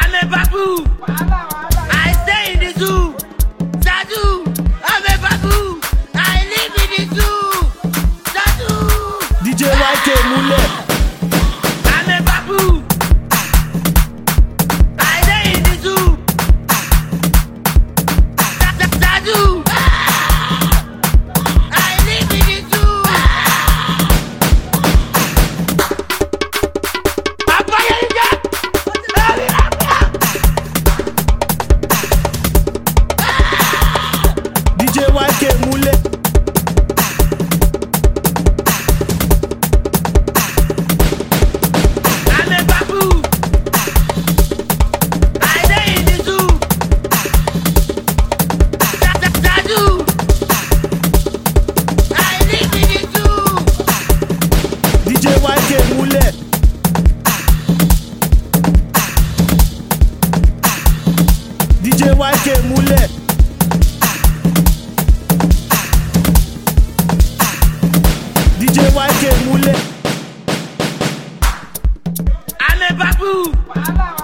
I'm a babu. I stay in the zoo. Sadu, I'm a babu. I live in the zoo. Sadu. DJ YK Mule. I'm a babu. I stay in the zoo. Sadu. I live in the zoo. Papa, you got. DJ YK Mule. I'm a babu. I stay in the zoo. Sadu. I live in the zoo. DJ YK Mule. DJ YK Mule. DJ YK Mule. I'm a babu.